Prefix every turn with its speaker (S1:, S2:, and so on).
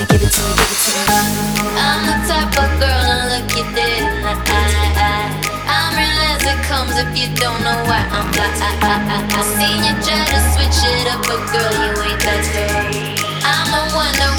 S1: give it to me, give it to me. I'm the type of girl to look you dead in the eye. I'm real as it comes if you don't know why I'm fly. I seen you try to switch it up, but girl, you ain't that girl. I'm the one that